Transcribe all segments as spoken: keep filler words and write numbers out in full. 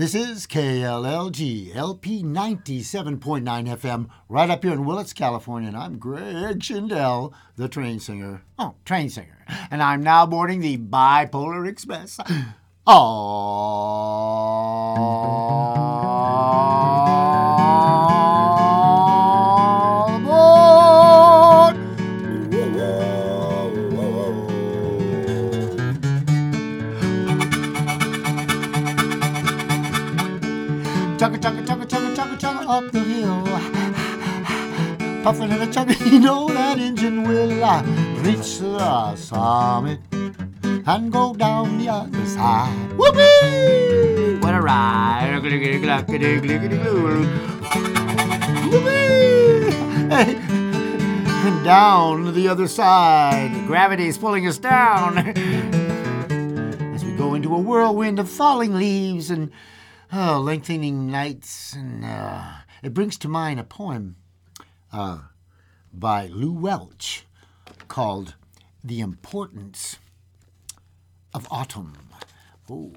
This is K L L G, L P ninety-seven point nine F M, right up here in Willits, California, and I'm Greg Schindel, the train singer. Oh, train singer. And I'm now boarding the Bipolar Express. All aboard! Chugga, chugga, chugga, chugga, chugga, chugga up the hill. Puffing and a chugging, you know that engine will uh, reach the summit and go down the other side. Whoopee! What a ride! Whoopee! Hey, and down the other side. Gravity's pulling us down as we go into a whirlwind of falling leaves and Oh, lengthening nights, and uh, it brings to mind a poem uh, by Lew Welch called The Importance of Autumn. Oh.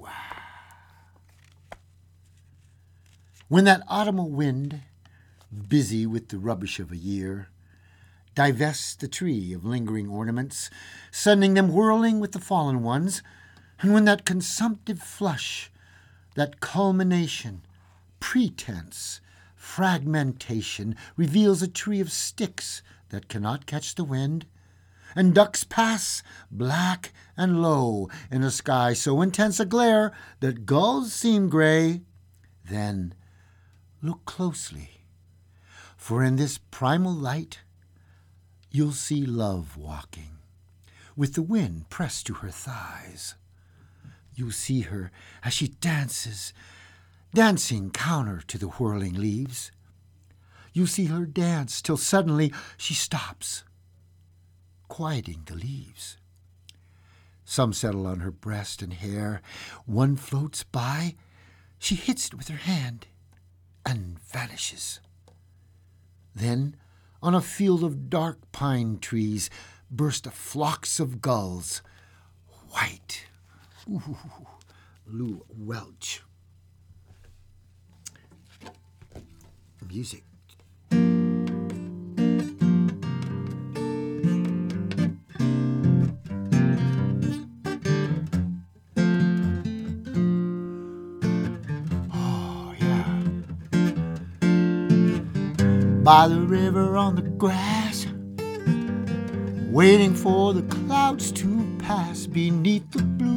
When that autumnal wind, busy with the rubbish of a year, divests the tree of lingering ornaments, sending them whirling with the fallen ones, and when that consumptive flush, that culmination, pretense, fragmentation reveals a tree of sticks that cannot catch the wind, and ducks pass black and low in a sky so intense a glare that gulls seem gray, then look closely, for in this primal light you'll see love walking, with the wind pressed to her thighs. You see her as she dances, dancing counter to the whirling leaves. You see her dance till suddenly she stops, quieting the leaves. Some settle on her breast and hair. One floats by. She hits it with her hand and vanishes. Then, on a field of dark pine trees, burst flocks of gulls, white. Ooh, Lew Welch. Music. Oh, yeah. By the river on the grass, waiting for the clouds to pass beneath the blue.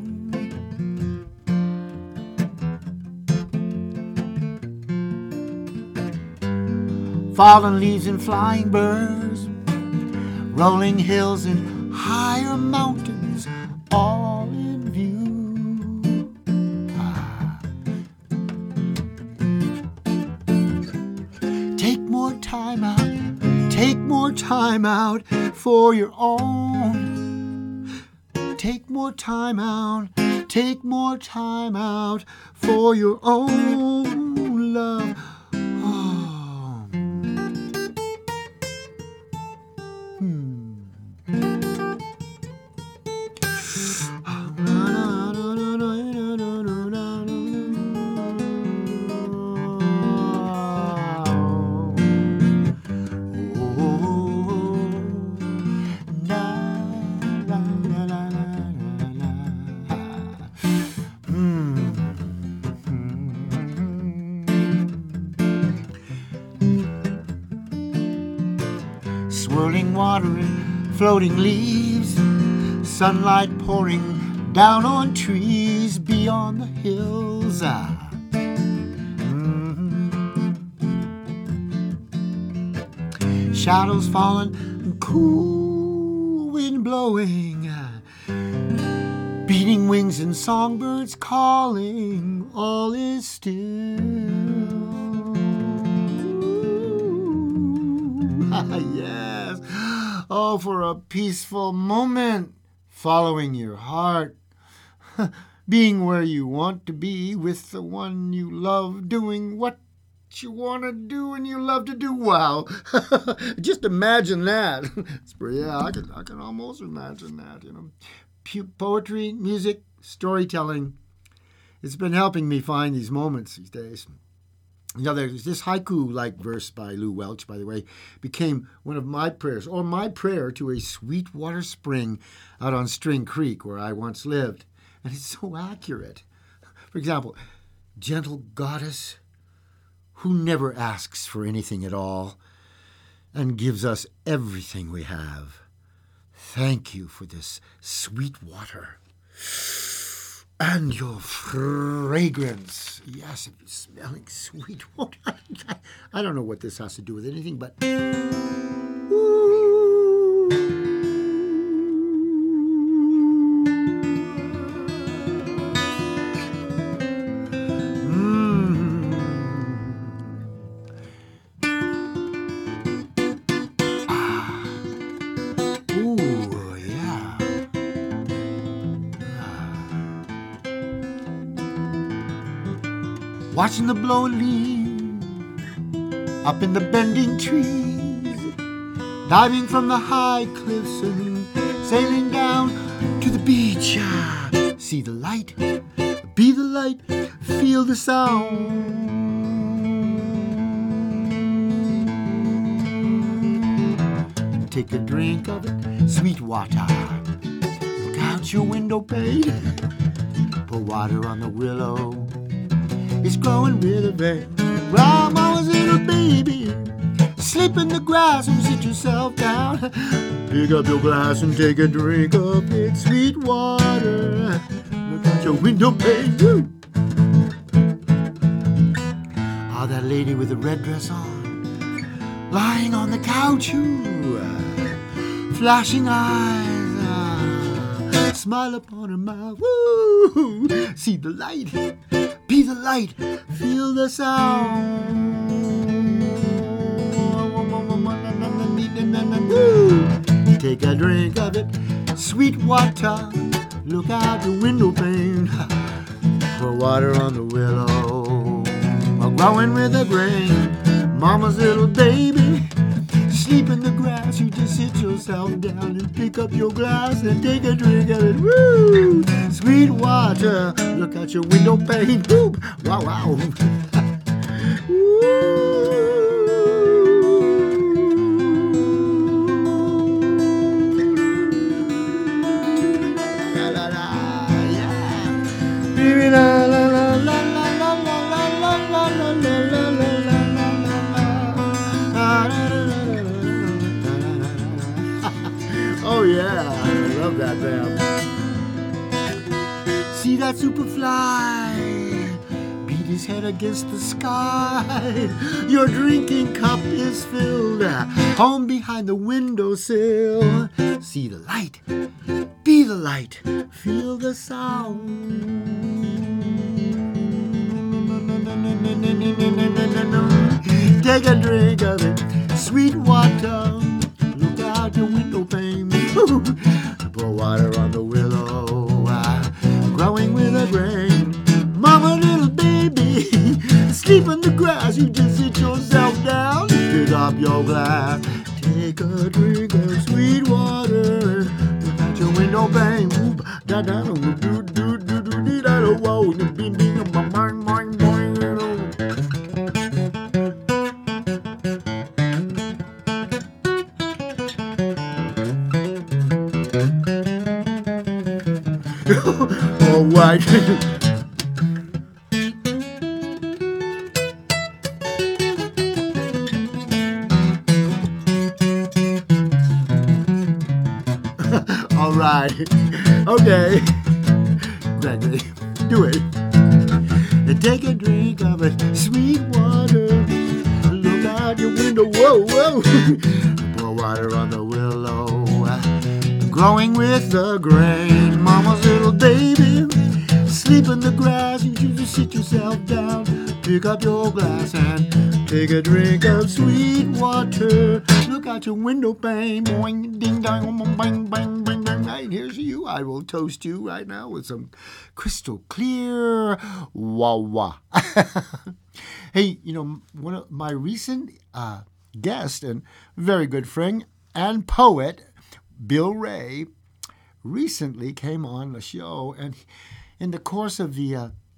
Fallen leaves and flying birds, rolling hills and higher mountains, all in view. Ah. Take more time out, take more time out for your own. Take more time out, take more time out for your own love. Swirling water and floating leaves, sunlight pouring down on trees beyond the hills. Ah. Mm-hmm. Shadows falling and cool wind blowing, ah. Beating wings and songbirds calling, all is still. Yes. Oh, for a peaceful moment, following your heart, being where you want to be with the one you love, doing what you want to do and you love to do. Wow. Just imagine that. Yeah, I can, I can almost imagine that, you know. Poetry, music, storytelling. It's been helping me find these moments these days. You know, there's this haiku-like verse by Lou Welch, by the way, became one of my prayers, or my prayer to a Sweetwater spring out on String Creek where I once lived. And it's so accurate. For example, gentle goddess who never asks for anything at all and gives us everything we have. Thank you for this sweet water and your fragrance. Yes, if you're smelling sweet water. I don't know what this has to do with anything, but... Watching the blowing leaves up in the bending trees, diving from the high cliffs and sailing down to the beach. Ah, see the light, be the light, feel the sound. Take a drink of it, sweet water. Look out your window pane, pour water on the willow. It's growing with a vein. While mama's little baby, sleep in the grass and sit yourself down. Pick up your glass and take a drink of it, sweet water. Look out your window pane. Woo. Oh, that lady with the red dress on, lying on the couch, ooh, flashing eyes, ah, smile upon her mouth. Woo. See the light. Be the light, feel the sound. Woo. Take a drink of it, sweet water. Look out the window pane. Pour water on the willow, growing with the grain. Mama's little baby, sleep in the grass. You just sit yourself down and pick up your glass and take a drink of it. Woo! Sweet water, look out your window pane. Woo! Wow, wow. La la la, yeah. Baby, la la la la la la la la la la la la la. Oh yeah, I love that band. See that superfly beat his head against the sky. Your drinking cup is filled, home behind the windowsill. See the light, be the light, feel the sound. Take a drink of it, sweet water. Look out your window pane. Pour water on the willow, uh, growing with a grain. Mama, little baby, sleep in the grass. You just sit yourself down, pick up your glass, take a drink of sweet water. Look out your window pane. Da da do do do do do do da do whoa. Bing bing bang bang bang bang. All right. All right. Okay. Gregory, do it. Take a drink of it, sweet water. Look out your window. Whoa, whoa. Pour water on the willow, growing with the grain. Mama's little baby, sleep in the grass. You just sit yourself down, pick up your glass and take a drink of sweet water. Look out your window pane. Boing, ding, dong, bang, bang, bang, bang. Right, here's you. I will toast you right now with some crystal clear wah wah. Hey, you know, one of my recent uh, guests and very good friend and poet, Bill Ray, recently came on the show, and in the course of the uh,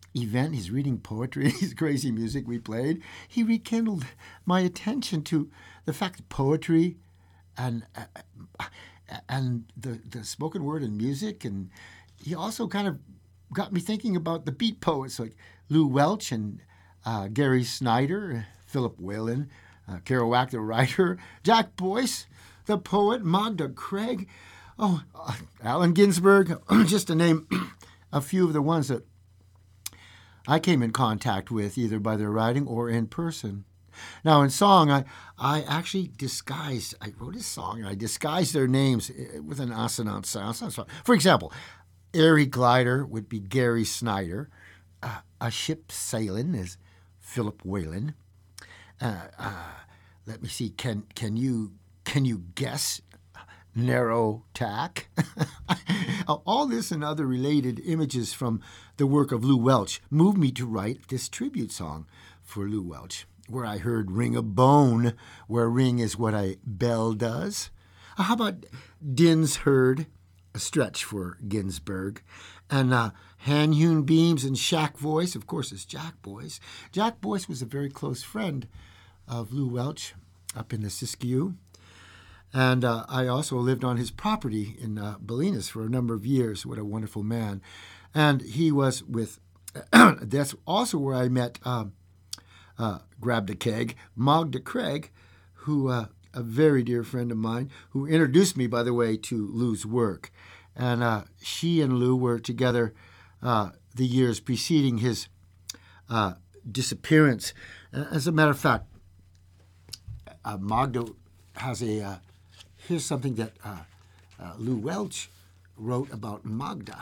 event, his reading poetry, his crazy music we played, he rekindled my attention to the fact that poetry and uh, and the, the spoken word and music, and he also kind of got me thinking about the beat poets like Lou Welch and uh, Gary Snyder, Philip Whalen, uh, Kerouac the writer, Jack Boyce the poet, Magda Craig, oh, uh, Allen Ginsberg, just to name a few of the ones that I came in contact with either by their writing or in person. Now, in song, I, I actually disguised, I wrote a song and I disguised their names with an assonant sound. For example, Airy Glider would be Gary Snyder. Uh, a Ship Sailin' is Philip Whalen. Uh, uh, let me see, can can you can you guess? Narrow Tack. All this and other related images from the work of Lou Welch moved me to write this tribute song for Lou Welch, where I heard Ring a Bone, where ring is what a bell does. How about Din's Herd, a stretch for Ginsberg, and uh, Hand-Hewn Beams and Shack Voice, of course, is Jack Boyce. Jack Boyce was a very close friend of Lou Welch up in the Siskiyou. And uh, I also lived on his property in uh, Bolinas for a number of years. What a wonderful man. And he was with, that's also where I met, um, uh, grabbed a keg, Magda Craig, who, uh, a very dear friend of mine, who introduced me, by the way, to Lou's work. And uh, she and Lou were together uh, the years preceding his uh, disappearance. As a matter of fact, uh, Magda has a... Uh, Here's something that uh, uh, Lou Welch wrote about Magda.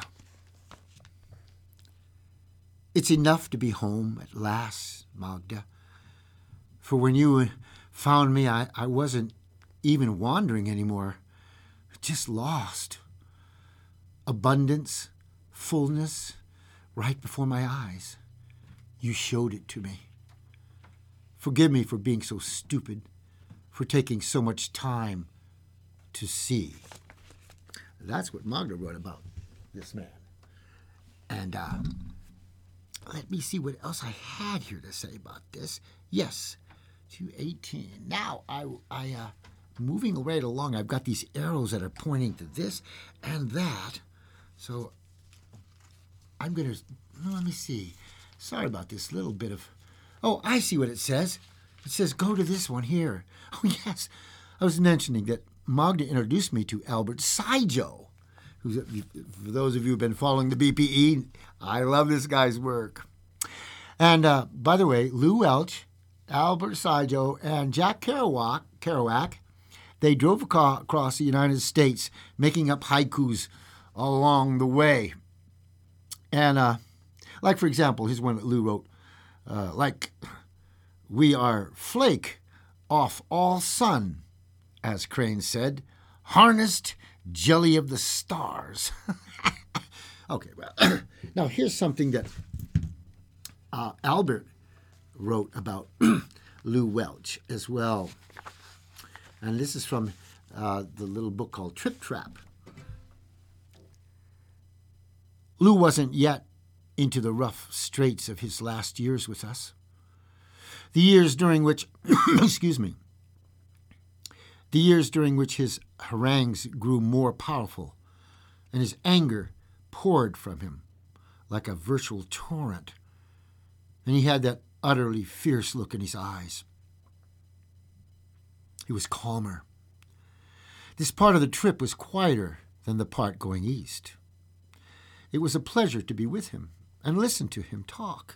It's enough to be home at last, Magda. For when you found me, I, I wasn't even wandering anymore, just lost. Abundance, fullness, right before my eyes. You showed it to me. Forgive me for being so stupid, for taking so much time to see. That's what Magda wrote about this man. And uh, let me see what else I had here to say about this. Yes, two eighteen. Now, I, I uh, moving right along, I've got these arrows that are pointing to this and that. So I'm going to, let me see. Sorry about this little bit of, oh, I see what it says. It says, go to this one here. Oh, yes. I was mentioning that Magda introduced me to Albert Saijo, who's, for those of you who've been following the B P E, I love this guy's work. And uh, by the way, Lou Welch, Albert Saijo, and Jack Kerouac, Kerouac they drove aco- across the United States, making up haikus along the way. And uh, like, for example, here's one that Lou wrote, uh, like, we are flake off all sun, as Crane said, harnessed jelly of the stars. Okay, well, now here's something that uh, Albert wrote about Lou Welch as well. And this is from uh, the little book called Trip Trap. Lou wasn't yet into the rough straits of his last years with us. The years during which, excuse me, the years during which his harangues grew more powerful and his anger poured from him like a virtual torrent, and he had that utterly fierce look in his eyes. He was calmer. This part of the trip was quieter than the part going east. It was a pleasure to be with him and listen to him talk.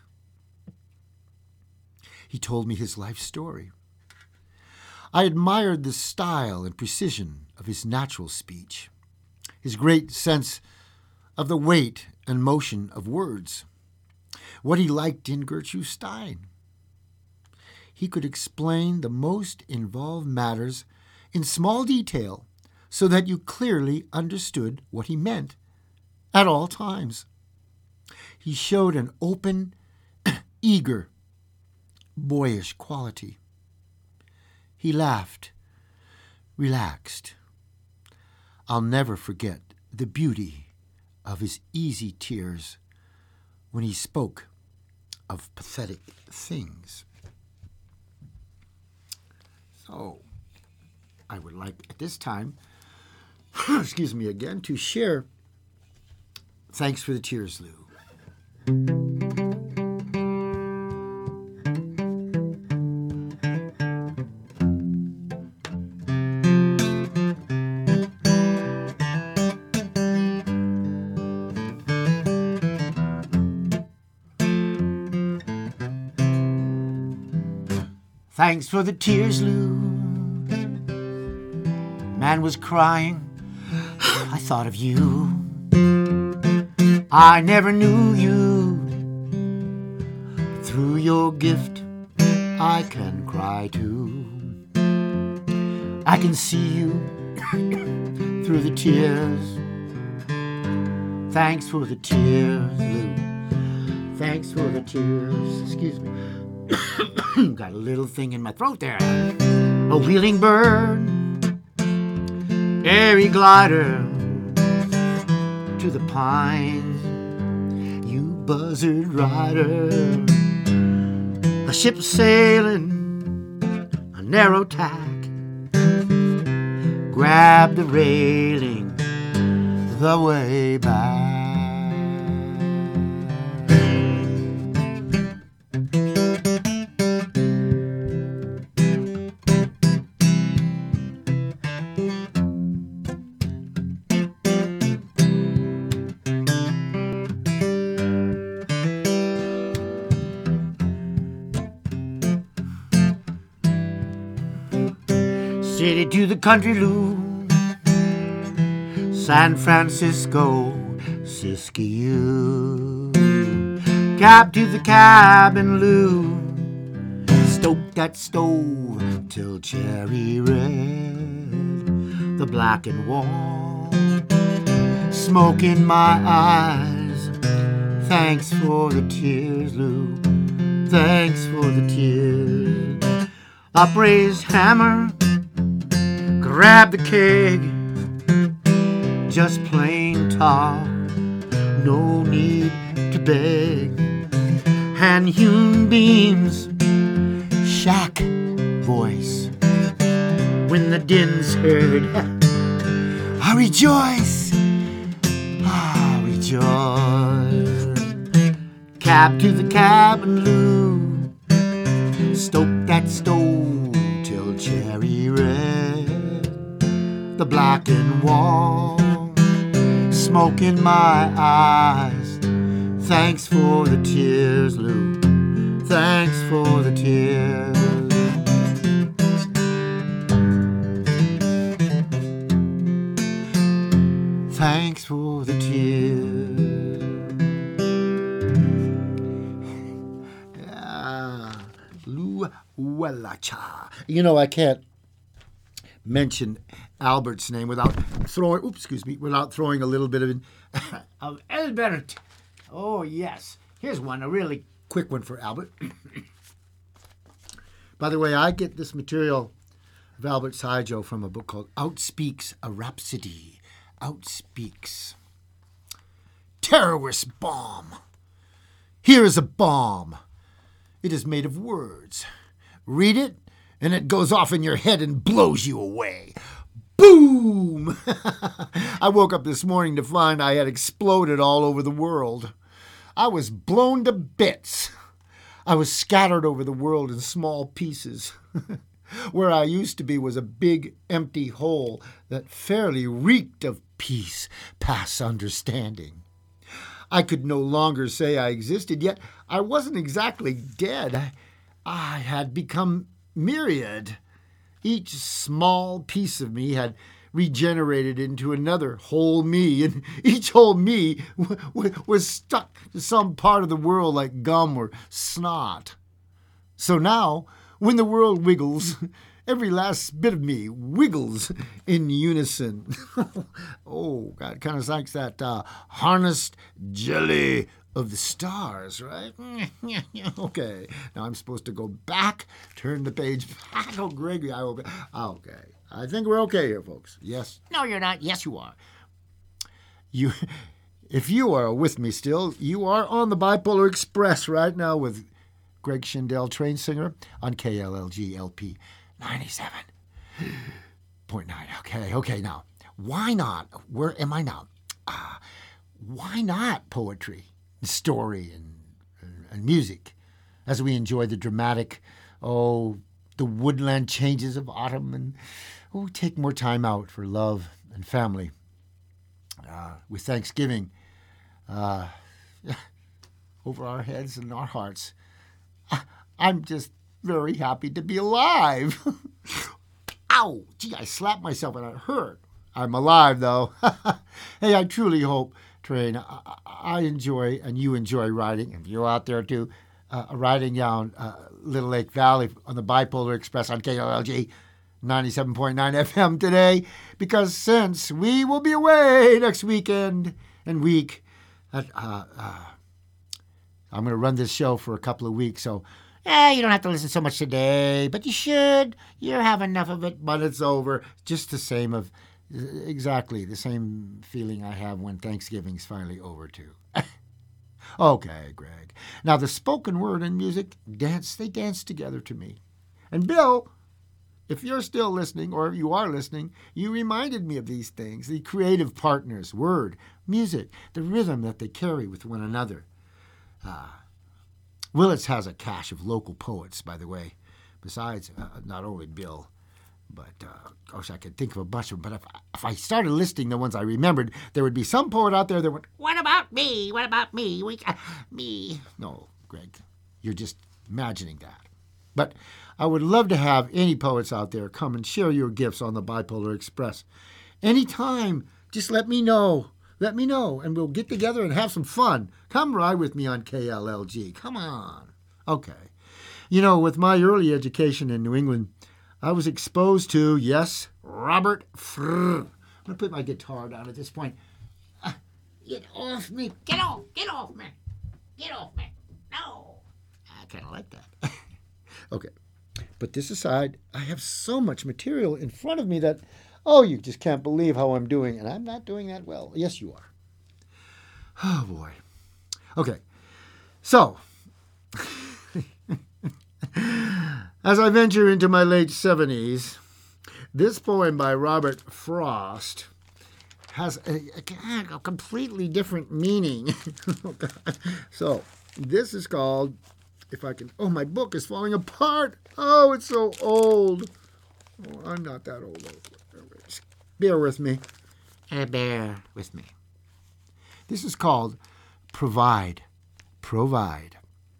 He told me his life story. I admired the style and precision of his natural speech, his great sense of the weight and motion of words, what he liked in Gertrude Stein. He could explain the most involved matters in small detail so that you clearly understood what he meant at all times. He showed an open, eager, boyish quality. He laughed, relaxed. I'll never forget the beauty of his easy tears when he spoke of pathetic things. So, I would like at this time, excuse me again, to share Thanks for the Tears, Lou. Thanks for the tears, Lou. Man was crying. I thought of you. I never knew you. Through your gift, I can cry too. I can see you through the tears. Thanks for the tears, Lou. Thanks for the tears. Excuse me. Got a little thing in my throat there. A wheeling bird, airy glider to the pines. You buzzard rider, a ship sailing a narrow tack. Grab the railing the way back. City to the country, Lou. San Francisco, Siskiyou. Cab to the cabin, Lou. Stoke that stove till cherry red. The blackened wall, smoke in my eyes. Thanks for the tears, Lou. Thanks for the tears. Upraised hammer, grab the keg, just plain talk, no need to beg. Hand-hewn beams, shack voice, when the din's heard, I rejoice, I rejoice. Cab to the cabin, Lou, stoke that stove till cherry red. The blackened wall, smoke in my eyes. Thanks for the tears, Lou. Thanks for the tears. Thanks for the tears. Yeah. Lou Welacha. You know, I can't mention Albert's name without throwing, oops, excuse me, without throwing a little bit of, of Albert. Oh, yes. Here's one, a really quick one for Albert. By the way, I get this material of Albert Saijo from a book called Outspeaks a Rhapsody. Outspeaks. Terrorist bomb. Here is a bomb. It is made of words. Read it, and it goes off in your head and blows you away. Boom! I woke up this morning to find I had exploded all over the world. I was blown to bits. I was scattered over the world in small pieces. Where I used to be was a big, empty hole that fairly reeked of peace past understanding. I could no longer say I existed, yet I wasn't exactly dead. I, I had become myriad. Each small piece of me had regenerated into another whole me, and each whole me w- w- was stuck to some part of the world like gum or snot. So now, when the world wiggles, every last bit of me wiggles in unison. Oh, God, kind of likes that uh, harnessed jelly of the stars, right? Okay, now I'm supposed to go back, turn the page back. Oh, Gregory, I hope. Okay, I think we're okay here, folks. Yes. No, you're not. Yes, you are. You, If you are with me still, you are on the Bipolar Express right now with Greg Schindel, train singer, on K L L G L P ninety-seven point nine. Okay, okay, now, why not? Where am I now? Uh, why not poetry, story, and, and, and music as we enjoy the dramatic, oh, the woodland changes of autumn and oh, take more time out for love and family. Uh, with Thanksgiving uh, over our heads and our hearts. I'm just very happy to be alive. Ow! Gee, I slapped myself and it hurt. I'm alive, though. Hey, I truly hope, Train, I, I enjoy and you enjoy riding, and you're out there too, uh, riding down uh, Little Lake Valley on the Bipolar Express on K L L G ninety-seven point nine F M today, because since we will be away next weekend and week, uh, uh, I'm going to run this show for a couple of weeks, so eh, you don't have to listen so much today, but you should. You have enough of it, but it's over. Just the same of, exactly the same feeling I have when Thanksgiving's finally over, too. Okay, Greg. Now, the spoken word and music, dance, they dance together to me. And Bill, if you're still listening, or if you are listening, you reminded me of these things, the creative partners, word, music, the rhythm that they carry with one another. Uh, Willits has a cache of local poets, by the way, besides uh, not only Bill, but, uh, gosh, I could think of a bunch of them. But if, if I started listing the ones I remembered, there would be some poet out there that went, what about me? What about me? We, uh, me? No, Greg, you're just imagining that. But I would love to have any poets out there come and share your gifts on the Bipolar Express. Anytime, just let me know. Let me know, and we'll get together and have some fun. Come ride with me on K L L G. Come on. Okay. You know, with my early education in New England, I was exposed to, yes, Robert Fr. I'm going to put my guitar down at this point. Uh, get off me. Get off. Get off me. Get off me. No. I kind of like that. Okay. But this aside, I have so much material in front of me that, oh, you just can't believe how I'm doing. And I'm not doing that well. Yes, you are. Oh, boy. Okay. So, as I venture into my late seventies, this poem by Robert Frost has a, a, a completely different meaning. So, this is called, if I can, oh, my book is falling apart. Oh, it's so old. Oh, I'm not that old. Bear with me. Uh, bear with me. This is called Provide, Provide.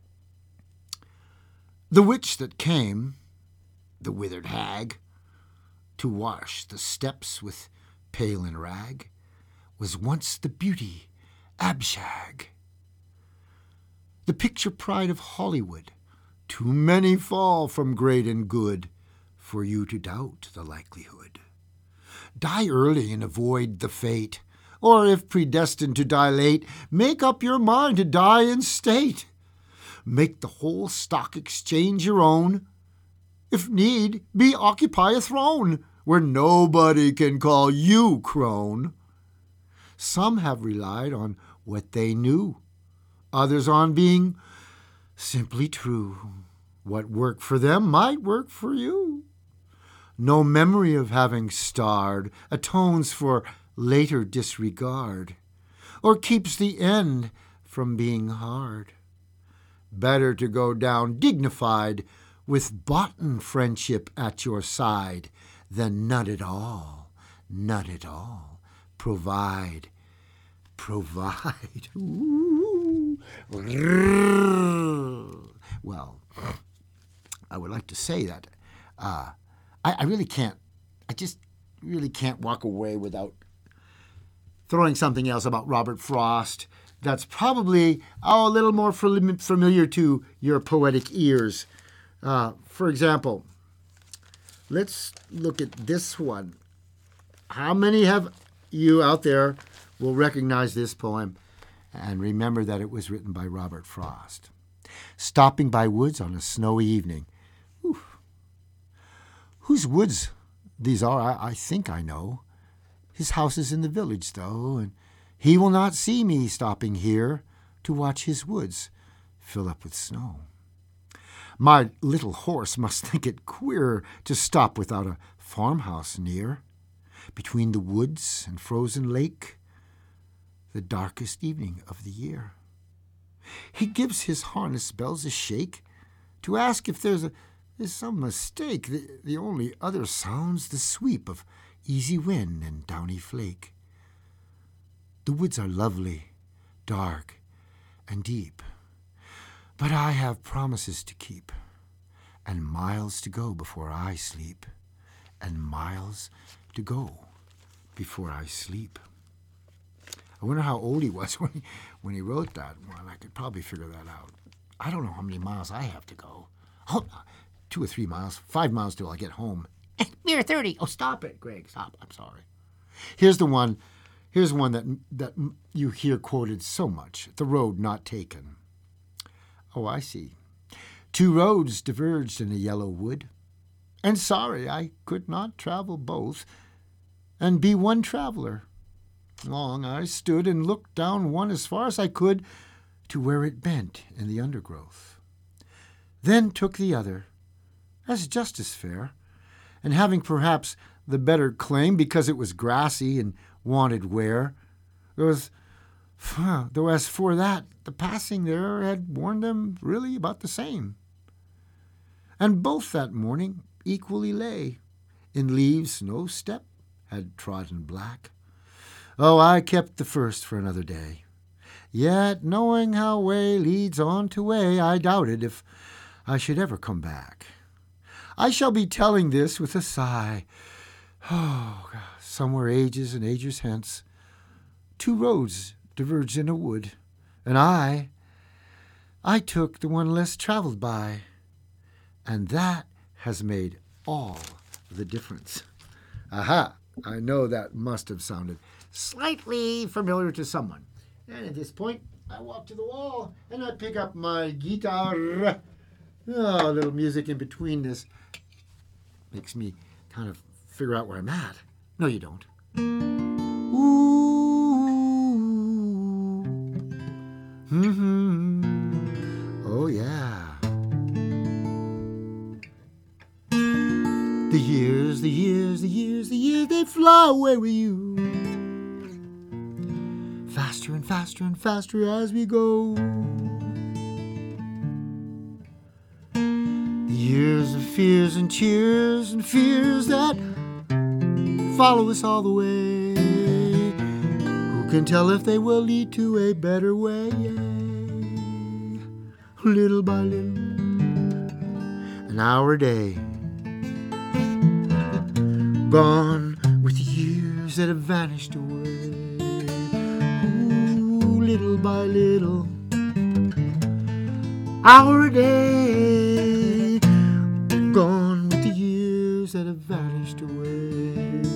The witch that came, the withered hag, to wash the steps with pail and rag, was once the beauty Abshag, the picture pride of Hollywood. Too many fall from great and good for you to doubt the likelihood. Die early and avoid the fate, or if predestined to die late, make up your mind to die in state. Make the whole stock exchange your own. If need be, occupy a throne where nobody can call you crone. Some have relied on what they knew, others on being simply true. What worked for them might work for you. No memory of having starred atones for later disregard, or keeps the end from being hard. Better to go down dignified with boughten friendship at your side than none at all, none at all. Provide, provide. Ooh. Well, I would like to say that uh, I, I really can't, I just really can't walk away without throwing something else about Robert Frost that's probably oh, a little more familiar to your poetic ears. Uh, for example, let's look at this one. How many have you out there will recognize this poem and remember that it was written by Robert Frost? Stopping by woods on a snowy evening. Whew. Whose woods these are, I, I think I know. His house is in the village, though, and He will not see me stopping here to watch his woods fill up with snow. My little horse must think it queer to stop without a farmhouse near, between the woods and frozen lake, the darkest evening of the year. He gives his harness bells a shake to ask if there's a there's some mistake. The, the only other sound's the sweep of easy wind and downy flake. The woods are lovely, dark, and deep, but I have promises to keep, and miles to go before I sleep, and miles to go before I sleep. I wonder how old he was when he, when he wrote that. Well, I could probably figure that out. I don't know how many miles I have to go. Oh, two or three miles, five miles till I get home. Mere thirty. Oh, stop it, Greg. Stop. I'm sorry. Here's the one. Here's one that that you hear quoted so much. The road not taken. Oh, I see. Two roads diverged in a yellow wood, and sorry I could not travel both, and be one traveler. Long I stood and looked down one as far as I could to where it bent in the undergrowth. Then took the other, as just as fair, and having perhaps the better claim because it was grassy and wanted wear. There was, though as for that, the passing there had worn them really about the same. And both that morning equally lay, in leaves no step had trodden black. Oh, I kept the first for another day. Yet, knowing how way leads on to way, I doubted if I should ever come back. I shall be telling this with a sigh. Oh, God, somewhere ages and ages hence, two roads diverged in a wood, and I, I took the one less traveled by, and that has made all the difference. Aha! I know that must have sounded slightly familiar to someone. And at this point, I walk to the wall and I pick up my guitar. Oh, a little music in between this makes me kind of figure out where I'm at. No, you don't. Ooh. Mm-hmm. Oh, yeah. The years, the years, the years, the years, they fly away with you. Faster and faster and faster as we go. The years of fears and cheers and fears that follow us all the way. Who can tell if they will lead to a better way? Little by little, an hour a day. Gone with the years that have vanished away. Ooh, little by little, hour a day. Gone with the years that have vanished away.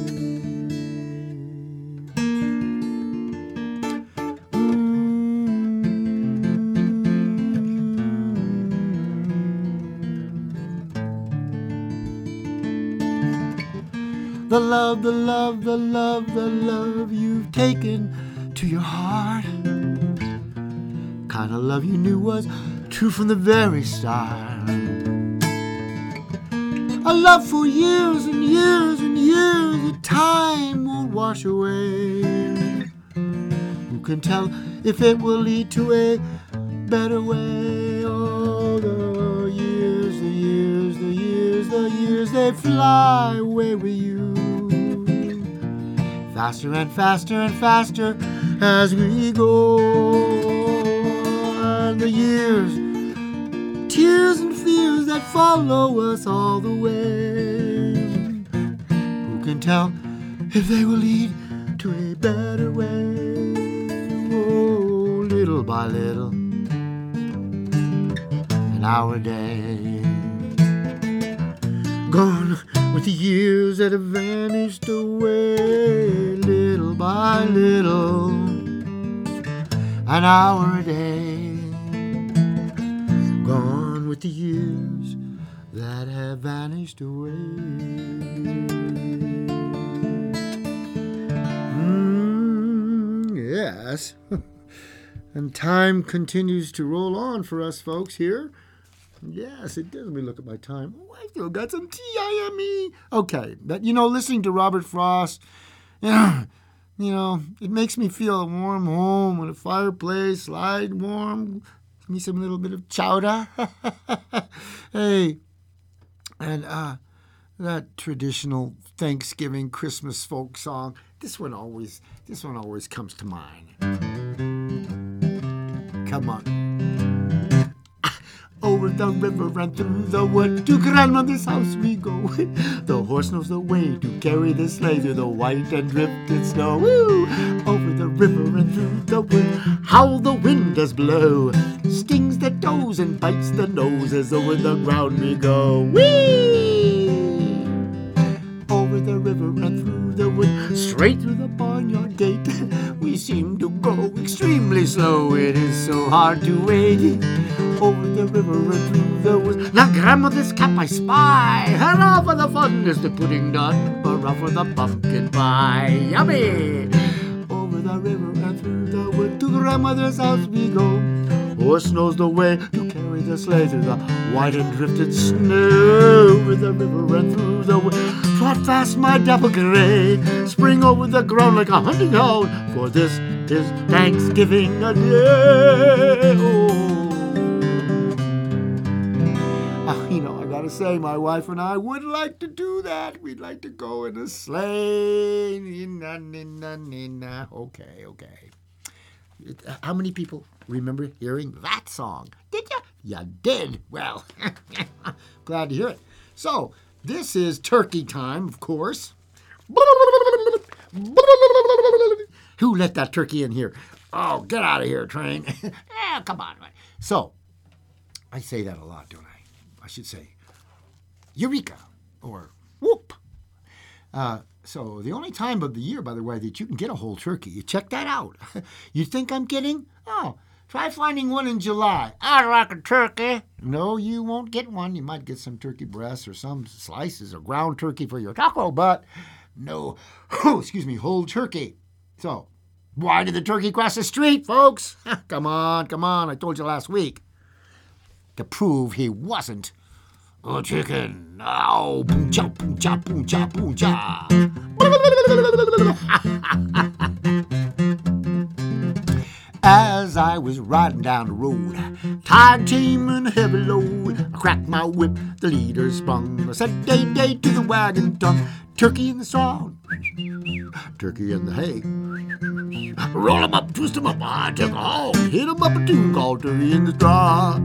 The love, the love, the love, the love you've taken to your heart. Kind of love you knew was true from the very start. A love for years and years and years that time won't wash away. Who can tell if it will lead to a better way? Oh, the years, the years, the years, the years, they fly away with you. Faster and faster and faster as we go. And the years, tears and fears that follow us all the way. Who can tell if they will lead to a better way? Oh, little by little, an hour a day. Gone with the years that have vanished away, little by little, an hour a day. Gone with the years that have vanished away. Mm, Yes. And time continues to roll on for us folks here. Yes, it does. Let me look at my time. Oh, I still got some T I M E. Okay, but you know, listening to Robert Frost, you know, you know, it makes me feel a warm home with a fireplace, slide warm, give me some little bit of chowder. Hey, and uh, that traditional Thanksgiving Christmas folk song. This one always, this one always comes to mind. Come on. Over the river and through the wood, to grandmother's house we go. The horse knows the way to carry the sleigh through the white and drifted snow. Woo! Over the river and through the wood, how the wind does blow. Stings the toes and bites the nose as over the ground we go. Whee! Over the river and through the wood, straight through the barnyard gate. We seem to go extremely slow, it is so hard to wait. Over the river and through the woods, now grandmother's cap I spy. Hurrah for the fun is the pudding done, hurrah for the pumpkin pie. Yummy! Over the river and through the wood, to grandmother's house we go. Horse knows the way to carry the sleigh through the white and drifted snow. Over the river and through the wood, trot fast my dapple gray. Spring over the ground like a hunting hound, for this is Thanksgiving a day. Oh. Uh, you know, I gotta say, my wife and I would like to do that. We'd like to go in a sleigh. Nina, nina, nina. Okay, okay. It, uh, how many people remember hearing that song? Did you? You did. Well, glad to hear it. So, this is turkey time, of course. Who let that turkey in here? Oh, get out of here, train. eh, come on. So, I say that a lot, don't I? I should say, Eureka, or whoop. Uh, so the only time of the year, by the way, that you can get a whole turkey, you check that out. You think I'm kidding? Oh, try finding one in July. I'd like a turkey. No, you won't get one. You might get some turkey breasts or some slices of ground turkey for your taco, but no, oh, excuse me, whole turkey. So why did the turkey cross the street, folks? Come on, come on, I told you last week. To prove he wasn't a chicken. Oh, boom, cha, boom, cha, boom, cha, boom, cha. As I was riding down the road, tired team and heavy load, I cracked my whip, the leader sprung. I said, day, day to the wagon tongue. Turkey in the straw, turkey in the hay. Roll 'em up, twist 'em up, I took a hog. Hit 'em up a tune called turkey in the straw.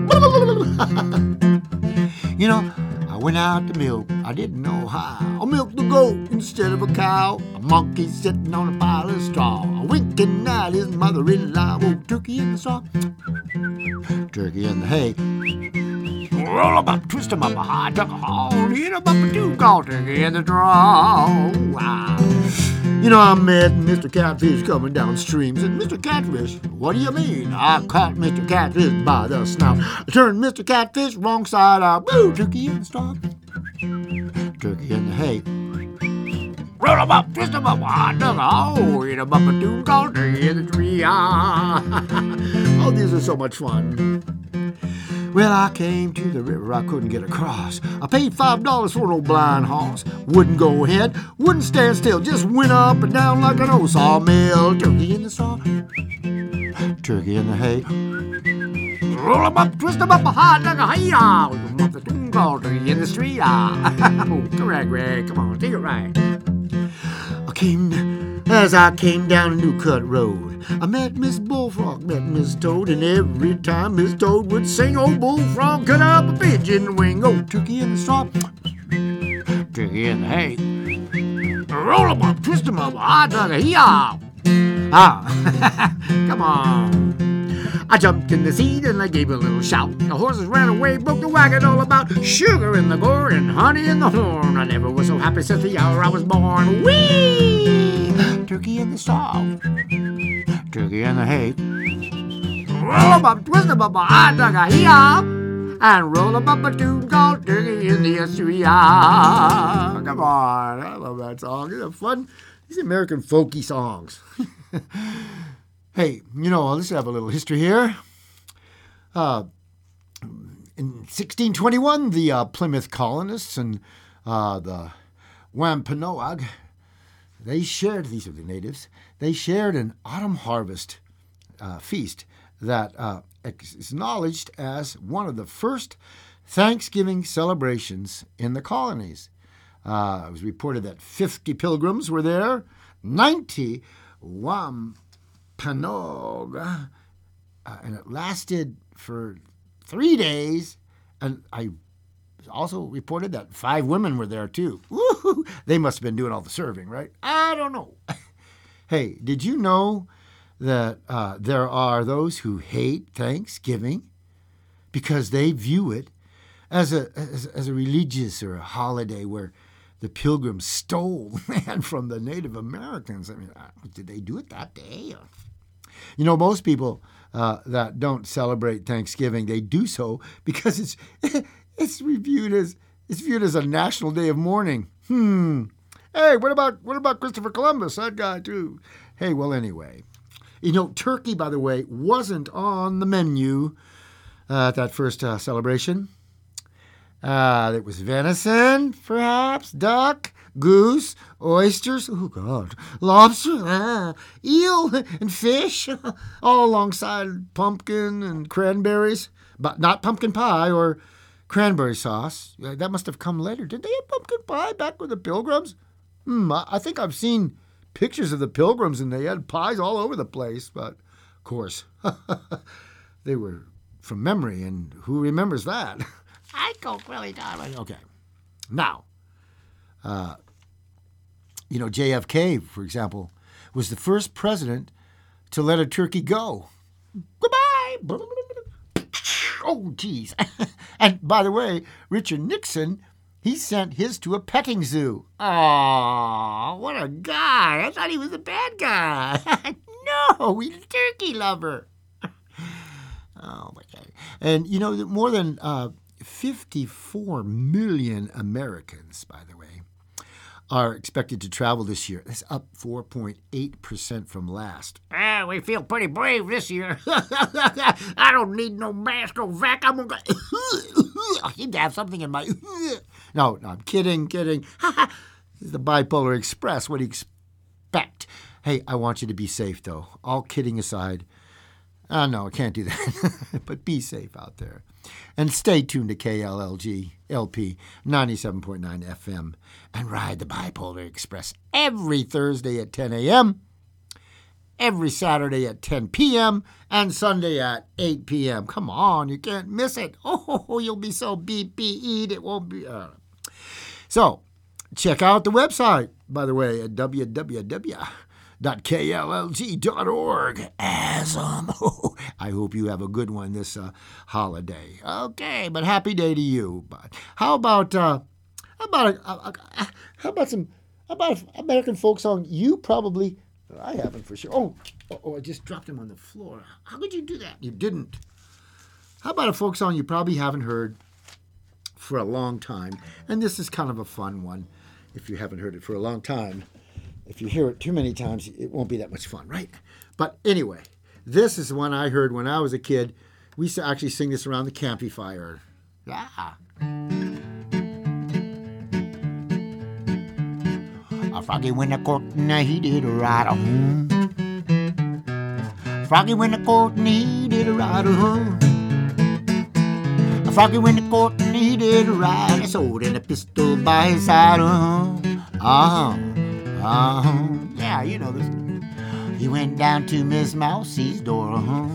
You know, I went out to milk, I didn't know how. I milked the goat instead of a cow. A monkey sitting on a pile of straw, winking at his mother-in-law. Oh, turkey in the straw, turkey in the hay. Roll 'em up, twist 'em up, I took a hog. Hit 'em up a tune called turkey in the straw. Wow. You know, I met Mister Catfish coming downstream. Said, Mister Catfish, what do you mean? I caught Mister Catfish by the snout. I turned Mister Catfish wrong side out. Woo! Turkey in the straw, turkey in the hay. Roll 'em up, twist 'em up, I dug a hole. Eat 'em up a tune called turkey in the tree. Oh, these are so much fun. Well, I came to the river, I couldn't get across. I paid five dollars for an old blind horse. Wouldn't go ahead, wouldn't stand still, just went up and down like an old sawmill. Turkey in the straw, turkey in the hay. Roll 'em up, twist 'em up, a hot like a hay. Roll 'em up the tune called turkey in the street. Oh, correct, Greg, come on, take it right. I came, as I came down a new cut road, I met Miss Bullfrog, met Miss Toad, and every time Miss Toad would sing, old Bullfrog cut up a pigeon wing. Oh, turkey in the straw, turkey in the hay. Roll 'em up, twist 'em up, I dug a hee-haw. Ah, come on. I jumped in the seat and I gave a little shout. The horses ran away, broke the wagon all about. Sugar in the gore and honey in the horn. I never was so happy since the hour I was born. Whee! Turkey in the straw, turkey in the hay. Roll 'em up, twist 'em up, I dug a hee-haw. And roll 'em up a tune called turkey in the street. Come on, I love that song. Isn't it fun? These American folky songs. Hey, you know, let's have a little history here. Uh, in sixteen twenty-one, the uh, Plymouth colonists and uh, the Wampanoag, they shared, these are the natives, they shared an autumn harvest uh, feast that uh, is acknowledged as one of the first Thanksgiving celebrations in the colonies. Uh, it was reported that fifty pilgrims were there, ninety Wampanoag, uh, and it lasted for three days. And I also reported that five women were there too. Woo-hoo! They must have been doing all the serving, right? I don't know. Hey, did you know that uh, there are those who hate Thanksgiving because they view it as a as, as a religious or a holiday where the Pilgrims stole land from the Native Americans? I mean, did they do it that day? You know, most people uh, that don't celebrate Thanksgiving, they do so because it's it's viewed as it's viewed as a national day of mourning. Hmm. Hey, what about what about Christopher Columbus? That guy too. Hey, well, anyway, you know, turkey, by the way, wasn't on the menu uh, at that first uh, celebration. Uh, it was venison, perhaps, duck, goose, oysters, oh, God, lobster, ah, eel, and fish, all alongside pumpkin and cranberries, but not pumpkin pie or cranberry sauce. That must have come later. Did they have pumpkin pie back with the Pilgrims? Hmm, I think I've seen pictures of the Pilgrims, and they had pies all over the place, but, of course, they were from memory, and who remembers that? I go really down. Okay. Now, uh, you know, J F K, for example, was the first president to let a turkey go. Goodbye. Oh, geez. And by the way, Richard Nixon, he sent his to a petting zoo. Oh, what a guy. I thought he was a bad guy. No, he's a turkey lover. Oh, my God. And, you know, more than Uh, fifty-four million Americans, by the way, are expected to travel this year. That's up four point eight percent from last. Ah, we feel pretty brave this year. I don't need no mask or vac. I'm gonna I seem to have something in my No, no, I'm kidding, kidding. This is the Bipolar Express. What do you expect? Hey, I want you to be safe, though. All kidding aside. Oh, no, I can't do that. But be safe out there. And stay tuned to K L L G L P ninety-seven point nine F M and ride the Bipolar Express every Thursday at ten a.m., every Saturday at ten p.m., and Sunday at eight p.m. Come on, you can't miss it. Oh, you'll be so B P E'd it won't be. Uh. So, check out the website, by the way, at w w w dot k l l g dot org. Awesome. I hope you have a good one this uh, holiday. Okay, but happy day to you. But how about uh, how about a, a, a, how about some how about an American folk song you probably I haven't for sure. Oh, oh, oh, I just dropped him on the floor. How could you do that? You didn't. How about a folk song you probably haven't heard for a long time? And this is kind of a fun one if you haven't heard it for a long time. If you hear it too many times, it won't be that much fun, right? But anyway, this is one I heard when I was a kid. We used to actually sing this around the campfire. Yeah. A froggy went a courtin', he did a ride home. Froggy went a courtin', he did a ride home. A froggy went a courtin', he did a ride. A sword and a pistol by his side. Uh-huh. Uh-huh. Yeah, you know this. He went down to Miss Mousie's door. Uh-huh.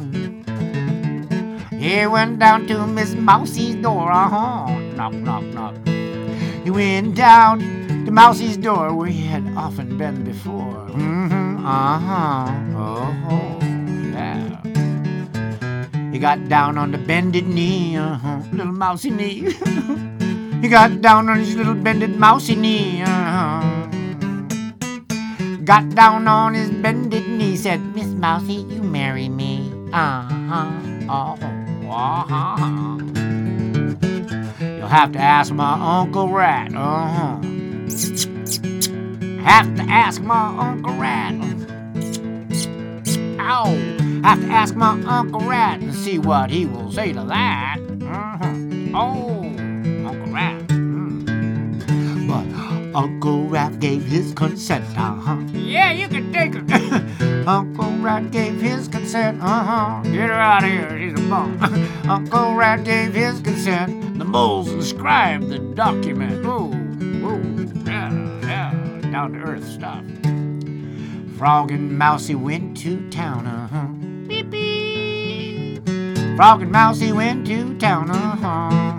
He went down to Miss Mousie's door. Uh-huh. Knock, knock, knock. He went down to Mousie's door where he had often been before. Mm-hmm. Uh-huh. Oh, yeah. He got down on the bended knee. Uh-huh. Little mousy knee. He got down on his little bended mousy knee. Uh-huh. Got down on his bended knee, said, Miss Mousie, you marry me. Uh-huh, oh, uh-huh. You'll have to ask my Uncle Rat, uh-huh. Have to ask my Uncle Rat. Ow! Have to ask my Uncle Rat and see what he will say to that. Mm-hmm. Oh, Uncle Rat. Mm. But Uncle Rat gave his consent, uh-huh. Yeah, you can take her. Uncle Rat gave his consent, uh-huh. Get her out of here, she's a bum. Uncle Rat gave his consent. The moles inscribed the document. Ooh, ooh, yeah, yeah, down to earth stuff. Frog and Mousy went to town, uh-huh. Beep, beep. Frog and Mousy went to town, uh-huh.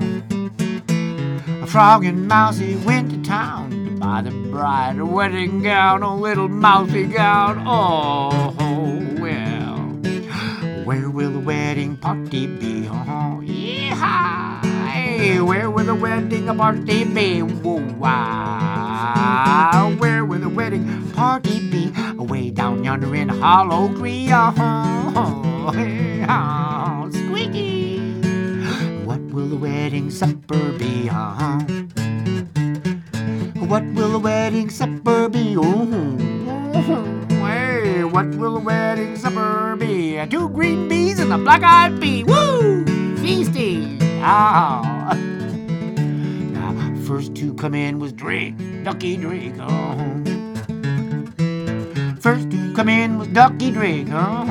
Frog and Mousy went to town to buy the bride a wedding gown, a little mousy gown. Oh, well, where will the wedding party be? Uh-huh. Yeehaw! Hey, where will the wedding party be? Whoa, wow. Where will the wedding party be? Way down yonder in Hollow Tree. Uh-huh. Hey, oh, squeaky. What will the wedding supper be? Uh-huh. What will the wedding supper be? Oh, hey, what will the wedding supper be? Two green beans and a black-eyed pea. Woo! Feasting. Oh. Now, first to come in was Drake, Ducky Drake. Oh. First to come in was Ducky Drake. Oh.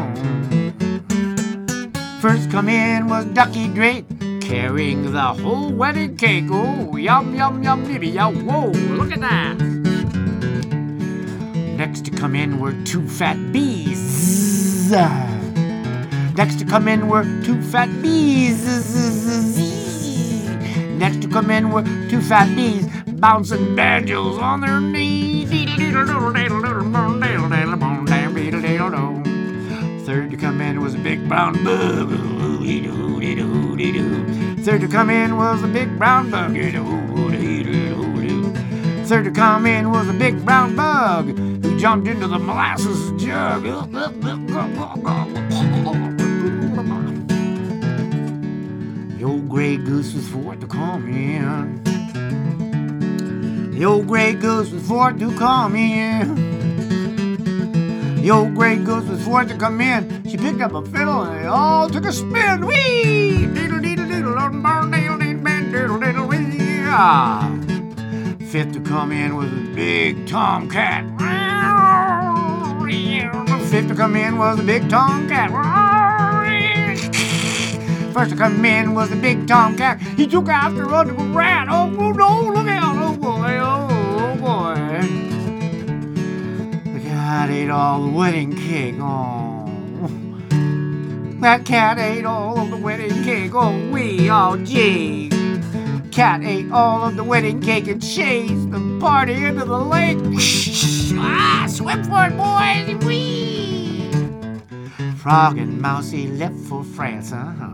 First come in was Ducky Drake, carrying the whole wedding cake. Oh, yum, yum, yum, baby, yum. Whoa, look at that. Next to come in were two fat bees. Next to come in were two fat bees. Next to come in were two fat bees, bouncing banjos on their knees. Third to come in was a big brown bug. Third to come in was a big brown bug. Third to come in was a big brown bug who jumped into the molasses jug. The old gray goose was fourth to come in. The old gray goose was fourth to come in. The old gray goose was fourth to come in. She picked up a fiddle and they all took a spin. Whee! Fifth to come in was a big tomcat. Fifth to come in was a big tomcat. First to come in was a big tomcat. He took after under a rat. Oh, no, look out. Oh, boy. Oh, boy. Cat ate all the wedding cake. Oh, that cat ate all of the wedding cake. Oh, wee, oh, gee. Cat ate all of the wedding cake and chased the party into the lake. Ah, swim for it, boys. Wee. Frog and Mousy left for France. Uh-huh.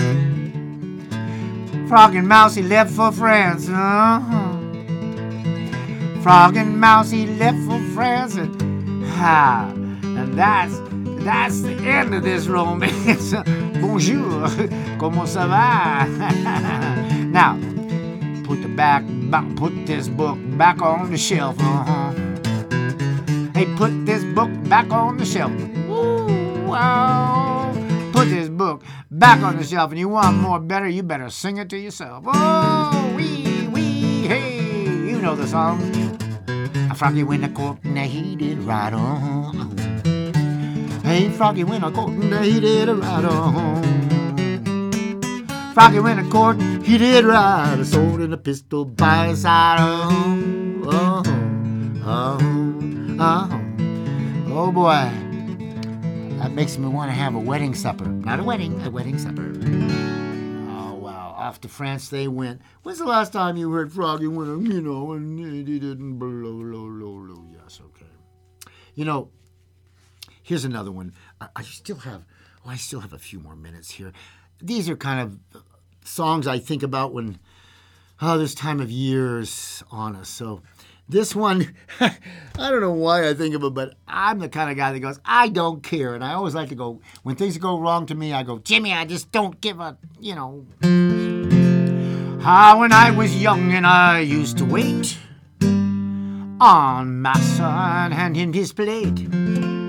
Frog and Mousy left for France. Uh-huh. Frog and Mousy left for France and Ah, and that's that's the end of this romance. Bonjour, comment ça va? Now, put the back, put this book back on the shelf. Uh-huh. Hey, put this book back on the shelf. Woo, wow. Put this book back on the shelf, and you want more better, you better sing it to yourself. Oh, wee, wee, hey, you know the song. Froggy went a courtin', he did right on. Hey, Froggy went a courtin', he did right on. Froggy went a courtin', he did right. A sword and a pistol by his side. Oh, oh, oh, oh. Oh boy, that makes me want to have a wedding supper. Not a wedding, a wedding supper. Off to France they went. When's the last time you heard Froggy went, you know, and he didn't blow, blow, blow, blow. Yes, okay. You know, here's another one. I, I still have, oh, I still have a few more minutes here. These are kind of songs I think about when, oh, this time of year is on us. So this one, I don't know why I think of it, but I'm the kind of guy that goes, I don't care. And I always like to go, when things go wrong to me, I go, Jimmy, I just don't give a, you know. How when I was young and I used to wait on my son and in his plate,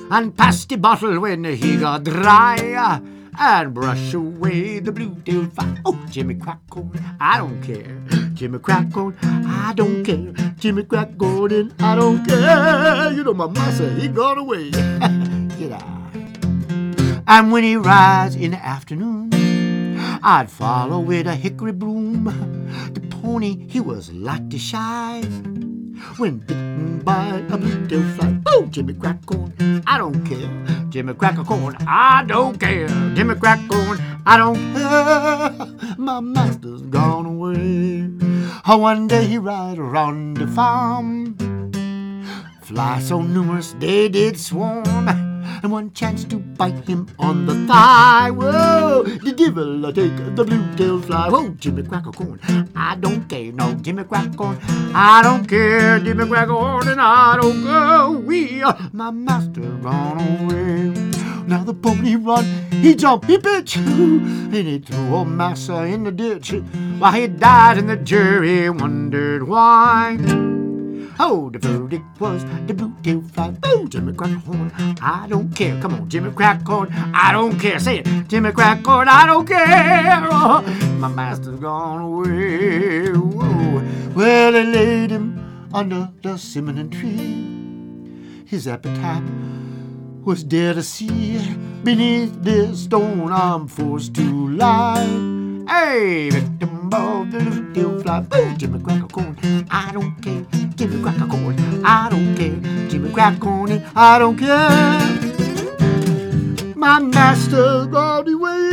and pass the bottle when he got dry, and brush away the blue-tailed fly. Oh, Jimmy Crack Corn, I don't care. Jimmy Crack Corn, I don't care. Jimmy Crack Corn, and I don't care. You know my massa, he gone away. Get out. And when he rides in the afternoon, I'd follow with a hickory broom. The pony, he was light to shy when bitten by a blue-tailed fly. Oh, Jimmy Crack Corn, I don't care. Jimmy Crack Corn, I don't care. Jimmy Crack Corn, I don't care. My master's gone away. Oh, one day he ride around the farm. Flies so numerous they did swarm, and one chance to bite him on the thigh. Whoa, the devil I take the blue-tailed fly. Whoa, Jimmy Cracker Corn, I don't care. No, Jimmy Cracker Corn, I don't care. Jimmy Cracker Corn, and I don't care. We, uh, my master gone away. Now the pony run, he jump, he pitch, and he threw old massa in the ditch. While he died, and the jury wondered why. Oh, the verdict was the blue-tailed fly. Oh, Jimmy Crack Corn, I don't care. Come on, Jimmy Crack Corn, I don't care. Say it, Jimmy Crack Corn, I don't care. Oh, my master's gone away. Whoa. Well, they laid him under the cinnamon tree. His epitaph was there to see. Beneath this stone I'm forced to lie. Hey, victim of the blue-tailed fly. Oh, Jimmy Cracker Corn, I don't care. Jimmy Cracker Corn, I don't care. Jimmy Cracker Corn, I don't care. My master's gone away.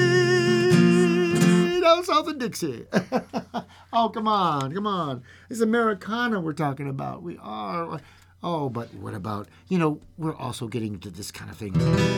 Down south of Dixie. Oh, come on, come on. It's Americana we're talking about. We are. Oh, but what about, you know, we're also getting into this kind of thing.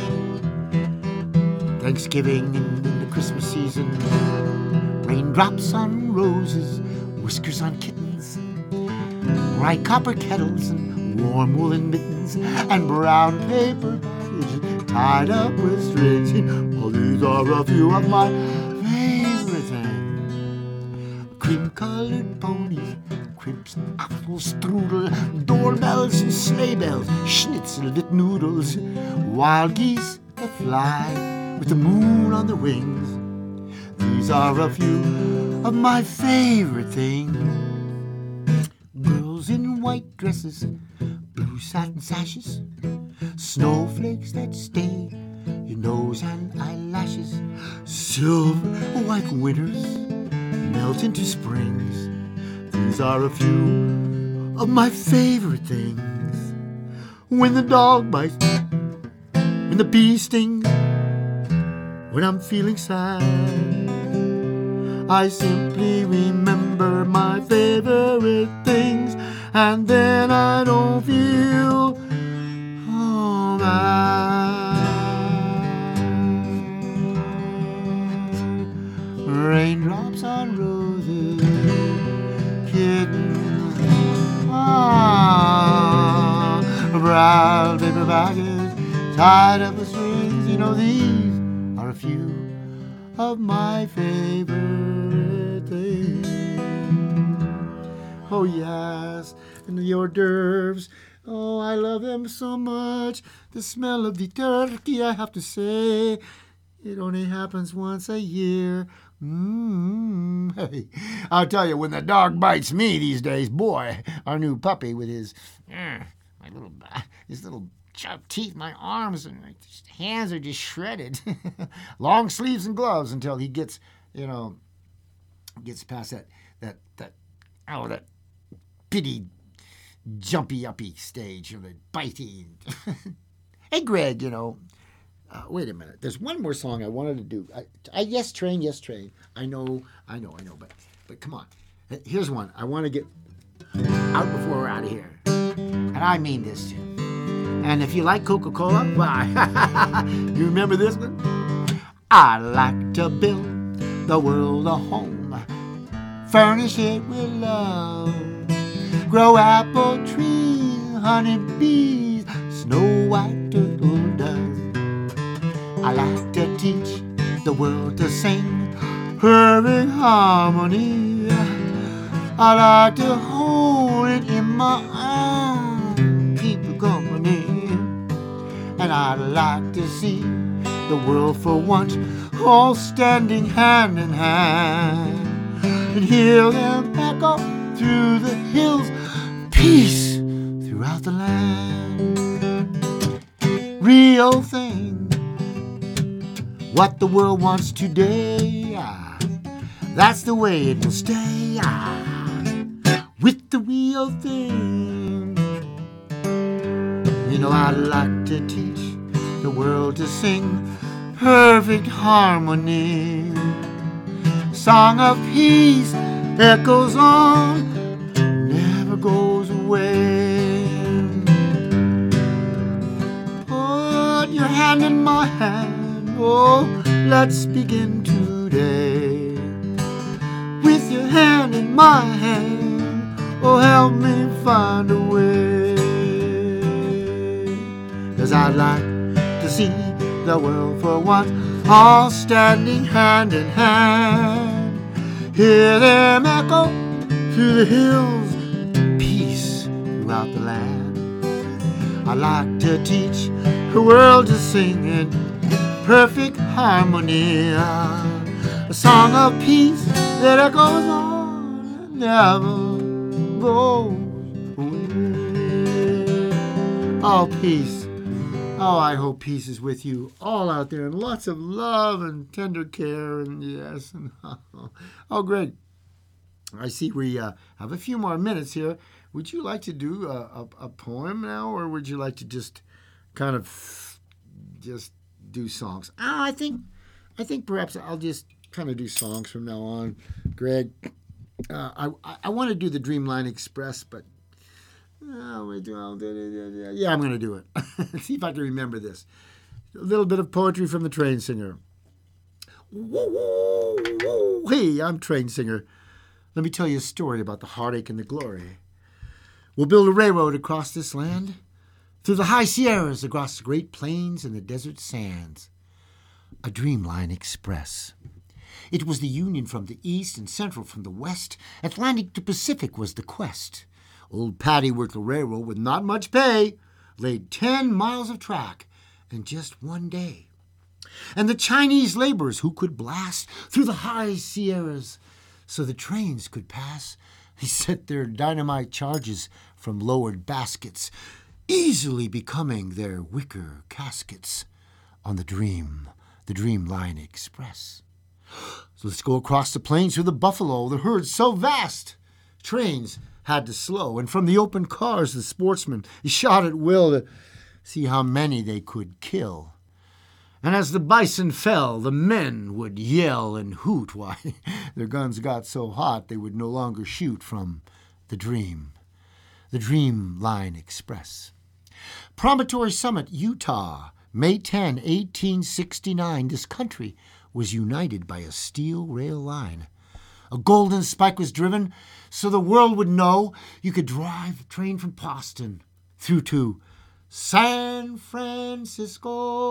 Thanksgiving and in the Christmas season. Raindrops on roses, whiskers on kittens, bright copper kettles and warm woolen mittens, and brown paper baggage tied up with strings. Well, these are a few of my favorite things. Cream-colored ponies, crimson apple strudel, doorbells and sleigh bells, schnitzel with noodles, wild geese that fly with the moon on the wings. These are a few of my favorite things. Girls in white dresses, blue satin sashes, snowflakes that stay your nose and eyelashes, silver white winters melt into springs. These are a few of my favorite things. When the dog bites, when the bee stings, when I'm feeling sad, I simply remember my favorite things, and then I don't feel oh, bad. Raindrops on roses, kittens, ah, brown paper baggage tied up with strings. You know, these are a few of my favorite things. Oh yes, and the hors d'oeuvres. Oh, I love them so much. The smell of the turkey, I have to say, it only happens once a year. Mm-hmm. Hey, I'll tell you, when the dog bites me these days, boy, our new puppy with his, uh, my little, his little sharp teeth, my arms and my hands are just shredded. Long sleeves and gloves until he gets, you know, gets past that, that, that, oh, that bitty, jumpy uppy stage of the bitey. Hey, Greg, you know, uh, wait a minute. There's one more song I wanted to do. I, I, yes, train, yes, train. I know, I know, I know, but, but come on. Here's one. I want to get out before we're out of here. And I mean this, too. And if you like Coca-Cola, why? You remember this one? I like to build the world a home, furnish it with love, grow apple trees, honey bees, snow white turtle doves. I like to teach the world to sing perfect harmony. I like to hold it in my arms, keep it company. I'd like to see the world for once all standing hand in hand, and hear them echo through the hills, peace throughout the land. Real thing, what the world wants today, ah, that's the way it will stay, ah, with the real thing. You know, I'd like to teach the world to sing perfect harmony. Song of peace echoes on, never goes away. Put your hand in my hand, oh, let's begin today. With your hand in my hand, oh, help me find a way. 'Cause I'd like to see the world for once all standing hand in hand, hear them echo through the hills, peace throughout the land. I like to teach the world to sing in perfect harmony, a song of peace that echoes on and never goes away. Oh, peace. Oh, I hope peace is with you all out there, and lots of love and tender care, and yes, and oh, oh great. I see we uh, have a few more minutes here. Would you like to do a, a, a poem now, or would you like to just kind of just do songs? Oh, I think, I think perhaps I'll just kind of do songs from now on, Greg. Uh, I I want to do the Dreamline Express, but Oh, yeah, I'm going to do it. See if I can remember this. A little bit of poetry from the Train Singer. Hey, I'm Train Singer. Let me tell you a story about the heartache and the glory. We'll build a railroad across this land, through the high Sierras, across the great plains and the desert sands. A Dreamline Express. It was the union from the east and central from the west. Atlantic to Pacific was the quest. Old Patty worked the railroad with not much pay, laid ten miles of track in just one day. And the Chinese laborers who could blast through the high Sierras so the trains could pass, they set their dynamite charges from lowered baskets, easily becoming their wicker caskets on the Dream, the Dreamline Express. So let's go across the plains through the buffalo, the herd so vast. Trains had to slow, and from the open cars the sportsmen shot at will to see how many they could kill. And as the bison fell, the men would yell and hoot. Why, their guns got so hot they would no longer shoot from the Dream, the Dreamline Express. Promontory Summit, Utah, May tenth, eighteen sixty-nine. This country was united by a steel rail line. A golden spike was driven so the world would know you could drive a train from Boston through to San Francisco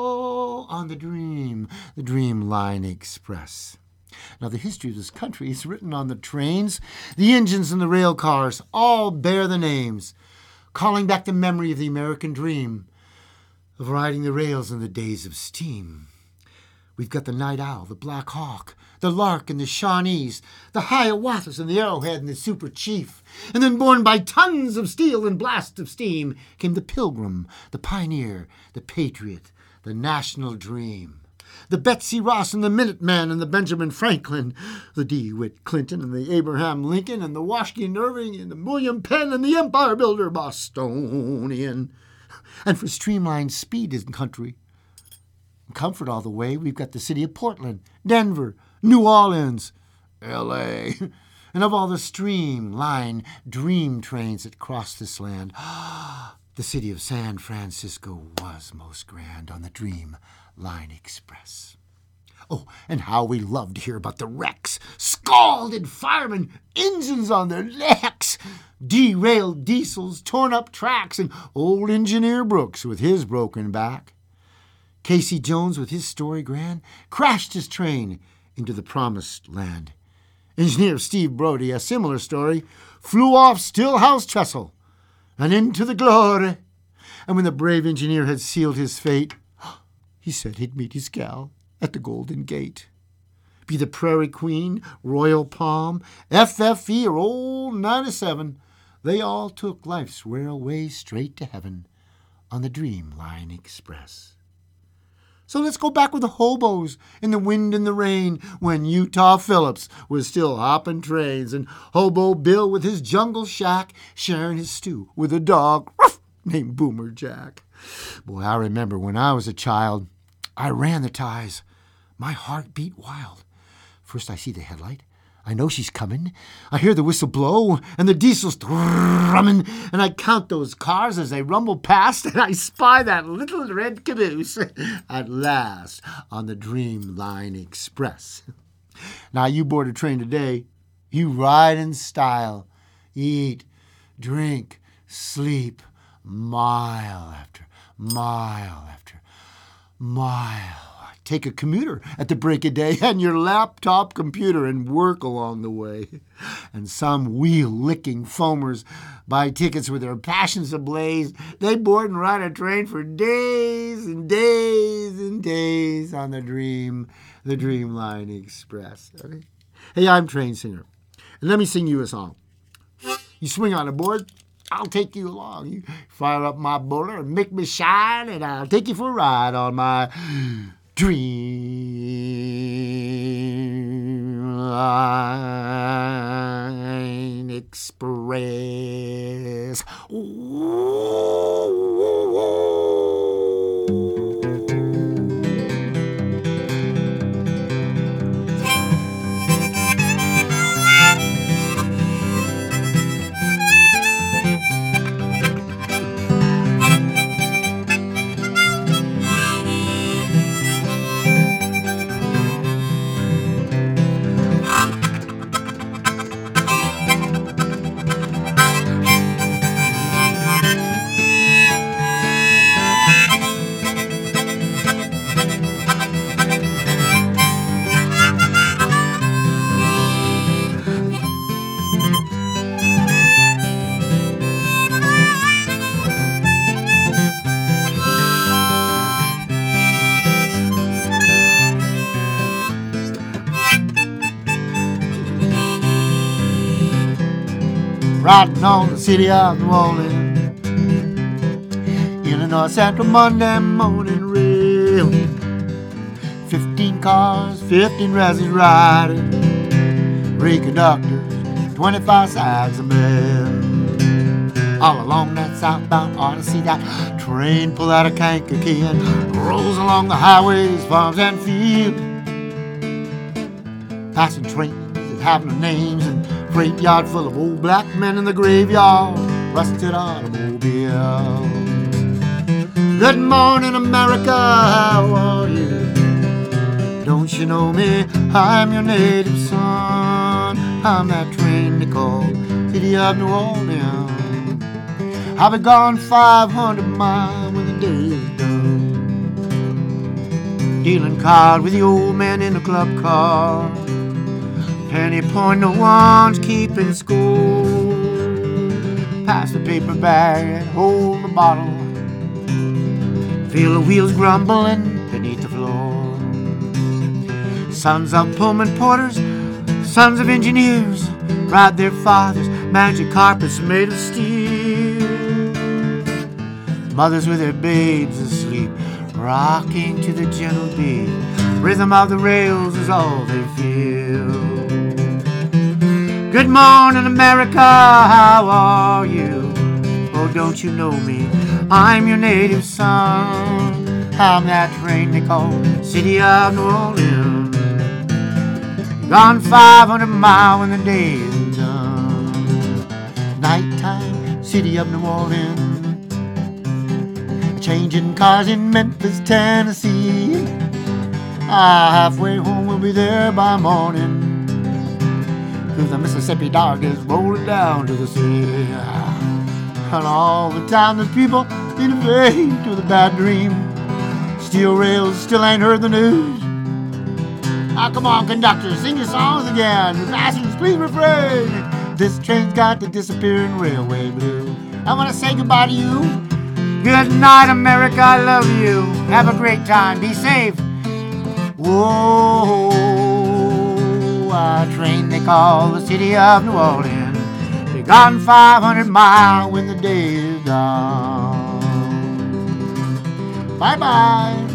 on the Dream, the Dreamline Express. Now, the history of this country is written on the trains. The engines and the rail cars all bear the names, calling back the memory of the American dream of riding the rails in the days of steam. We've got the Night Owl, the Black Hawk, the Lark and the Shawnees, the Hiawatha's and the Arrowhead and the Super Chief. And then born by tons of steel and blast of steam came the Pilgrim, the Pioneer, the Patriot, the National Dream. The Betsy Ross and the Minuteman and the Benjamin Franklin, the DeWitt Clinton and the Abraham Lincoln and the Washington Irving and the William Penn and the Empire Builder Bostonian. And for streamlined speed in country, comfort all the way, we've got the city of Portland, Denver, New Orleans, L A And of all the streamline dream trains that cross this land, the city of San Francisco was most grand on the Dreamline Express. Oh, and how we loved to hear about the wrecks, scalded firemen, engines on their necks, derailed diesels, torn up tracks, and old Engineer Brooks with his broken back. Casey Jones, with his story grand, crashed his train into the promised land. Engineer Steve Brody, a similar story, flew off Stillhouse Trestle and into the glory. And when the brave engineer had sealed his fate, He said he'd meet his gal at the Golden Gate. Be the Prairie Queen, Royal Palm, F F E, or old ninety-seven, they all took life's railway straight to heaven on the Dreamline Express. So let's go back with the hobos in the wind and the rain when Utah Phillips was still hopping trains and Hobo Bill with his jungle shack sharing his stew with a dog ruff, named Boomer Jack. Boy, I remember when I was a child, I ran the ties. My heart beat wild. First I see the headlight. I know she's coming. I hear the whistle blow and the diesel's thrumming, and I count those cars as they rumble past, and I spy that little red caboose at last on the Dreamline Express. Now, you board a train today, you ride in style, eat, drink, sleep, mile after mile after mile. Take a commuter at the break of day and your laptop computer and work along the way. And some wheel-licking foamers buy tickets with their passions ablaze. They board and ride a train for days and days and days on the dream, the Dreamline Express. Hey, I'm Train Singer, and let me sing you a song. You swing on a board, I'll take you along. You fire up my boiler and make me shine, and I'll take you for a ride on my Dreamline Express. Riding on the city of New Orleans, Illinois Central Monday morning rail. Fifteen cars, fifteen Razzies riding, three conductors, twenty-five sides of mail. All along that southbound Odyssey, that train pull out of Kankakee and rolls along the highways, farms and fields, passing trains that have no names and freight yard full of old black men in the graveyard, rusted automobiles. Good morning, America, how are you? Don't you know me? I'm your native son. I'm that train they call City of New Orleans. I'll be gone five hundred miles when the day is done, dealing card with the old man in the club car. Penny point, no one's keeping score. Pass the paper bag and hold the bottle. Feel the wheels grumbling beneath the floor. Sons of Pullman porters, sons of engineers, ride their fathers' magic carpets made of steel. Mothers with their babes asleep, rocking to the gentle beat. Rhythm of the rails is all they feel. Good morning, America, how are you? Oh, don't you know me? I'm your native son. I'm that train they call City of New Orleans. Gone five hundred miles when the day is done. Nighttime, City of New Orleans. Changing cars in Memphis, Tennessee. Ah, halfway home, we'll be there by morning. Cause the Mississippi dog is rolling down to the sea. And all the time there's people in a fade to the bad dream. Steel rails still ain't heard the news. Ah, come on, conductor, sing your songs again. Passengers, please refrain. This train's got the disappearing railway blue. I wanna say goodbye to you. Good night, America. I love you. Have a great time. Be safe. Whoa, a train they call the city of New Orleans. Be gone five hundred miles when the day is done. Bye-bye.